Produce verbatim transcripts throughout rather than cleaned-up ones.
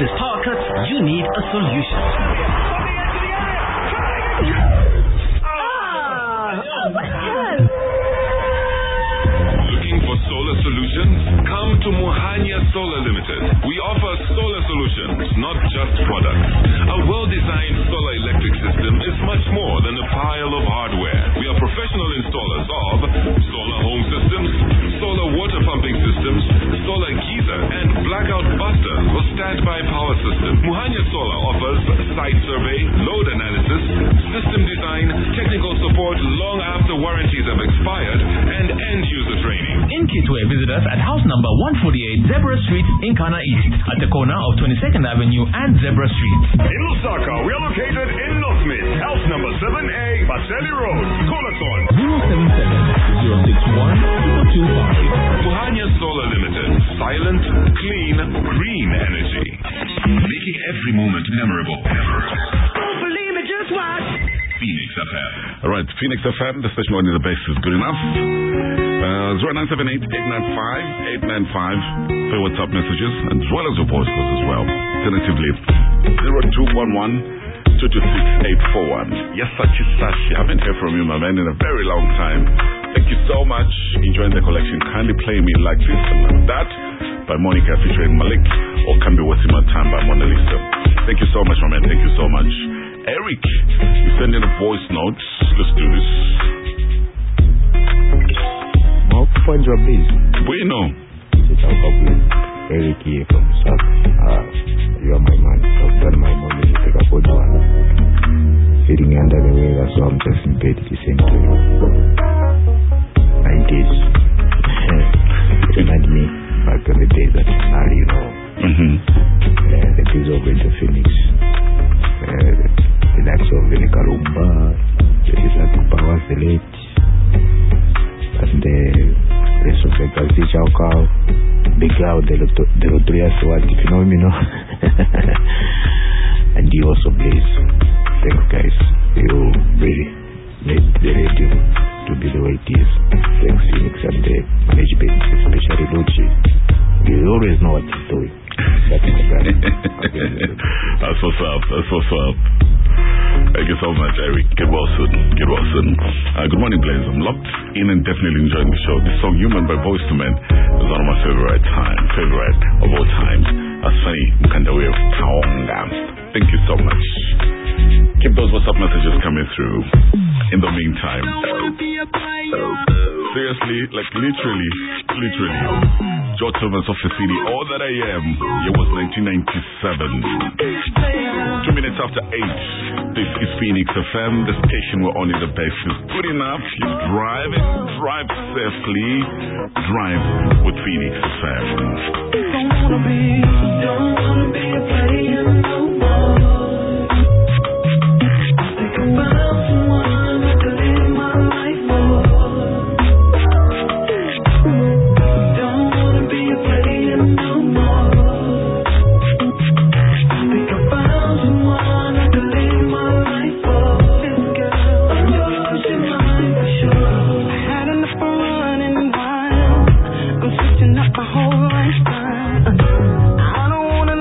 latest power cuts, you need a solution. Looking for solar solutions? Come to Muhanya Solar Limited. We offer solar solutions, not just products. A well-designed solar electric system is much more than a pile of hardware. We are professional installers of solar home systems, solar water pumping systems, solar geyser, and blackout busters or standby power system. Muhanya Solar offers site survey, load analysis, system design, technical support long after warranties have expired, and end-user training. In Kitwe, visit us at house number one forty-eight Zebra Street in Kana East, at the corner of twenty-second Avenue and Zebra Street. In Lusaka, we are located in Northmid, house number seven A, Baselli Road, Colaton. zero seven seven zero six one two two five. Muhanya Solar Limited. Silent, clean, green energy. Making every moment memorable. Don't believe me, just watch. Phoenix F M. Alright, Phoenix F M, the station only the best is good enough. Uh, zero nine seven eight, eight nine five, eight nine five for your WhatsApp messages, as well as your voice calls as well. Alternatively, zero two one one, two two six, eight four one. Yes, Sachi Sashi. Haven't heard from you, my man, in a very long time. Thank you so much. Enjoying the collection. Kindly play me like this and like that by Monica featuring Malik, or Kambi Wasima Time by Mona Lisa. Thank you so much, my man. Thank you so much. Eric, you send in a voice note. Let's do this. Your base. We know. Eric here from South. Uh, you are my man. I've done my money. You take a good one. Sitting under the way, that's why I'm just in bed listening to you. nineties. You remind me back in the days that now, you know. Mm-hmm. Uh, the days of Winter Phoenix. Uh, the likes of Vinikarumba. The days of Power Select. And the rest of the Gazi Chao Big Out, the Lotrias, what if you know me, no? And you also, please. Thanks, guys. You really made the radio to be the way it is. Thanks, Phoenix, and the management, especially Luchi. You always know what he's doing. That's my guy. That's what's up. That's what's up. Thank you so much, Eric. Get well soon. Get well soon. Uh, good morning, players. I'm locked in and definitely enjoying the show. This song, Human by Boyz two Men, is one of my favorite time, favorite of all times. That's funny. Mkandawe of Taonga. Thank you so much. Keep those WhatsApp messages coming through. In the meantime, seriously, like literally, literally, George Thomas of the C D, All That I Am. It was nineteen ninety-seven. Two minutes after eight. This is Phoenix F M, the station where only the best is good enough. You drive it, drive safely, drive with Phoenix F M. Don't wanna be, don't wanna be a player no more. Think about someone I could live my life for. Don't wanna be a player no more. Think about someone I could live my life for. This girl, I'm yours and mine for sure. I had enough of running wild. I'm switching up my whole lifestyle. I don't wanna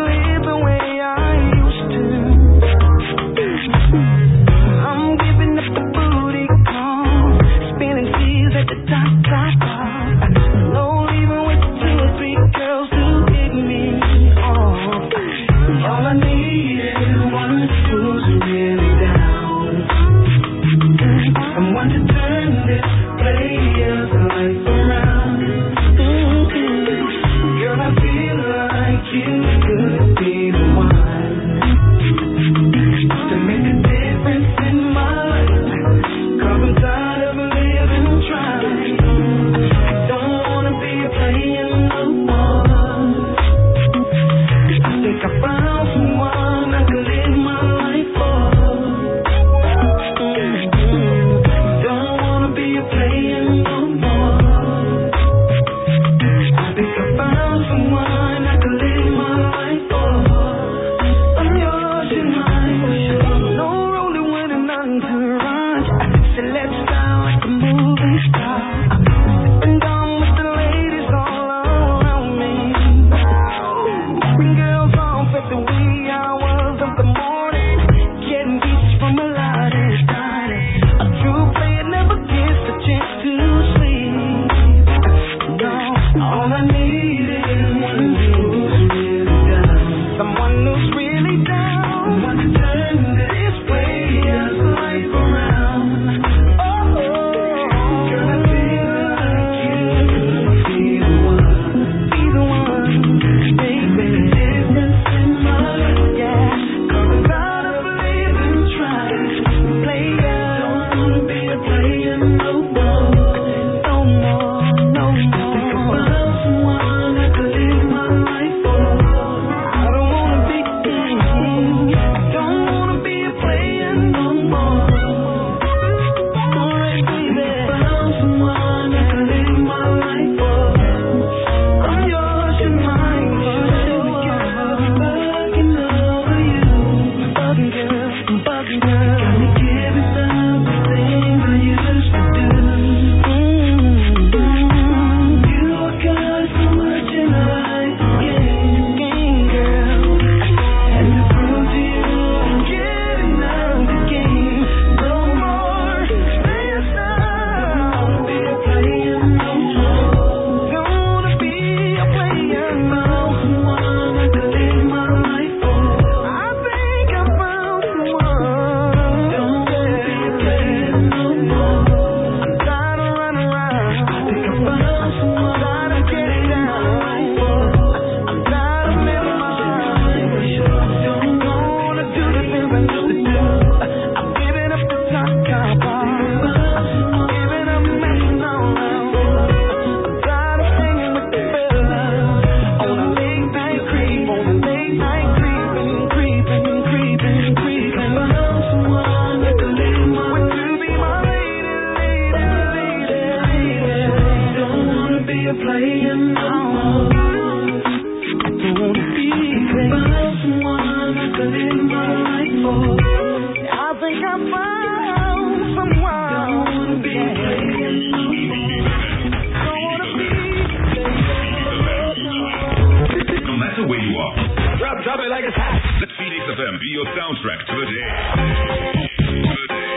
drop it like it's hot. Let Phoenix F M be your soundtrack to the day. To the day.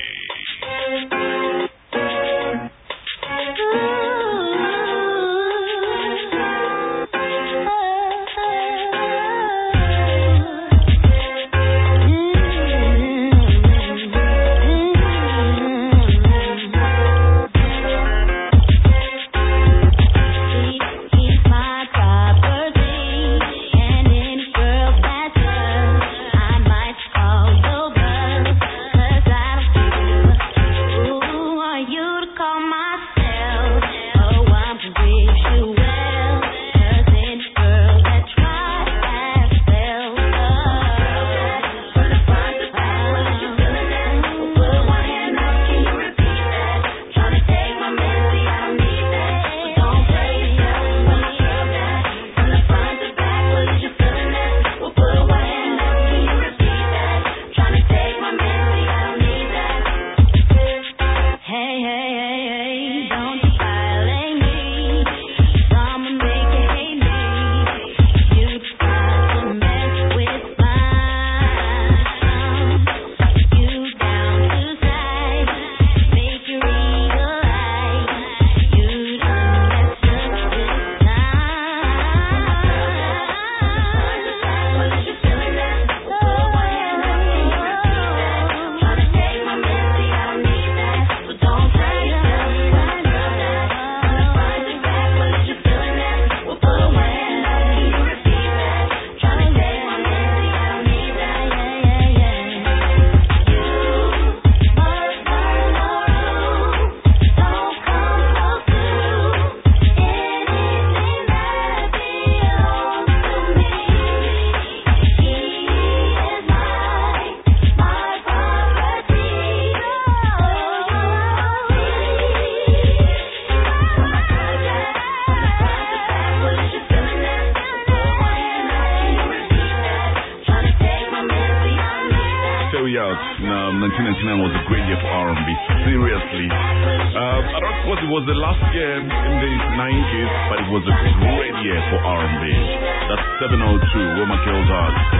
nineteen ninety-nine was a great year for R and B. Seriously. Uh, I don't know what it was the last year in the nineties, but it was a great year for R and B. That's seven oh two, where my girls are.